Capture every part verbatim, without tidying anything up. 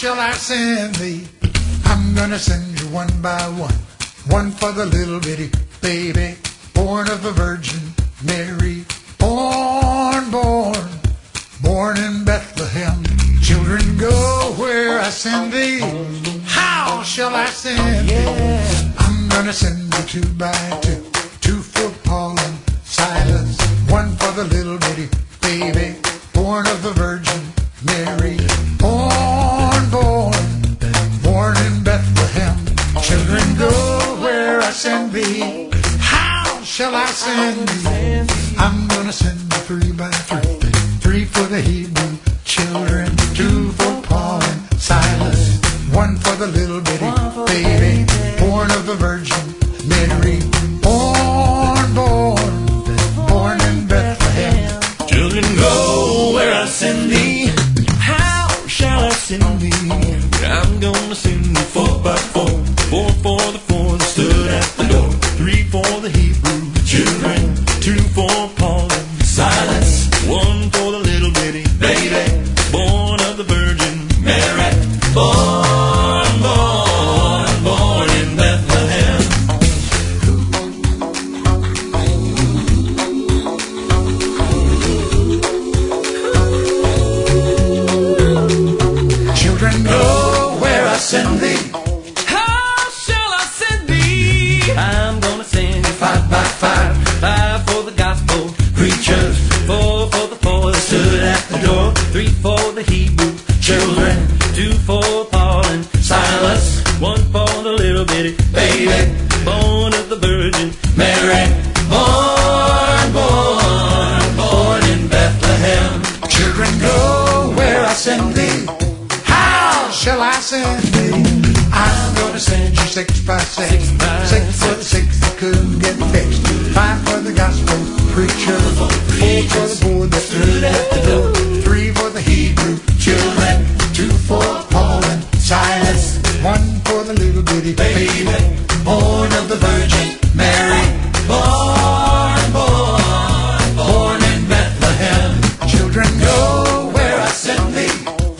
shall I send thee? I'm gonna send you one by one. One for the little bitty baby, born of a Virgin Mary. Born, born, born in Bethlehem. Children, go where I send thee. How shall I send thee? I'm gonna send you two by two. Two for Paul and Silas. One for the little bitty baby, born of the Virgin Mary. Born, born, born in Bethlehem. Children, go where I send thee. How shall I send thee? I'm gonna send you three by three. Three for the Hebrew children. Two for Paul and Silas. One for the little bitty baby, born of the Virgin Mary. Born, born, born in Bethlehem. Children, go where I send thee. How shall I send thee? I'm gonna send thee four by four. Four for the four that stood at the door. Three for the Hebrew children. Two for Paul and Silas. One for the little bitty baby, born of the Virgin Mary. Born, born, born in Bethlehem. Children, go where I send thee. How shall I send thee? I'm gonna send you five by five. Five for the gospel preachers. Four for the four that stood at the door. Three for the Hebrew children. Two for Paul and Silas. One for the little bitty baby, born of the Virgin Mary. Born, born, born in Bethlehem. Children, go where I send thee. How shall I send thee? I'm gonna send you six by six. Six by Six for the six that couldn't get fixed. Five for the gospel preacher. Four for the poor that stood at the door. Three for the Hebrew children. Two for Paul and Silas. One for the little bitty baby, born of the Virgin Mary. Born, born, born in Bethlehem. Children, go where I send thee.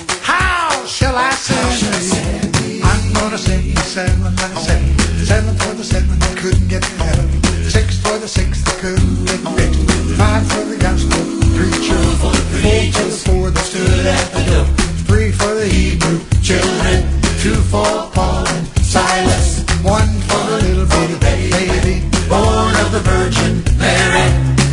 How shall I send thee? I'm gonna send you seven by seven. Seven for the seven that couldn't get to heaven. Six for the six that couldn't get fixed. Five for the gospel preacher. Four for the four that stood at the door. Three for the Hebrew children. Two for Paul and Silas. One for the little bitty baby, born of the Virgin Mary.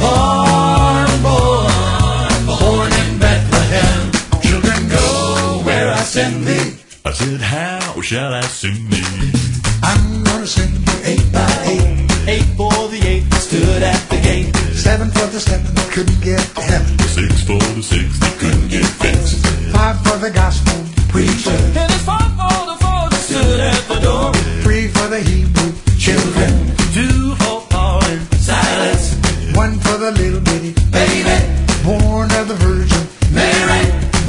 Born, born, born in Bethlehem. Children, go where I send thee. I said, how shall I send thee? I'm gonna send you eight by eight. Eight for the eight that stood at the gate. Seven for the seven that couldn't get to heaven. Six for the six that couldn't get fixed. Five for the gospel preacher. And it's five for the four that stood at the door. Three for the Hebrew children. Two for Paul and Silas. One for the little bitty baby, born of the Virgin Mary.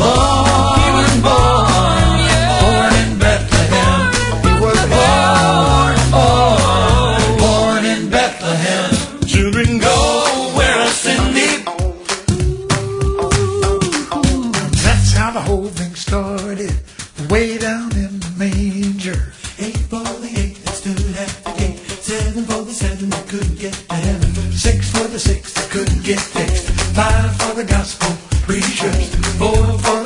Born, born, born in Bethlehem. He was born, born, born in Bethlehem. Children, go where I send thee. That's how the whole thing started, way down in the manger. Eight for the eight that stood at the gate. Seven for the seven that couldn't get to heaven. Six for the six that couldn't get fixed. Five for the gospel preachers. Four for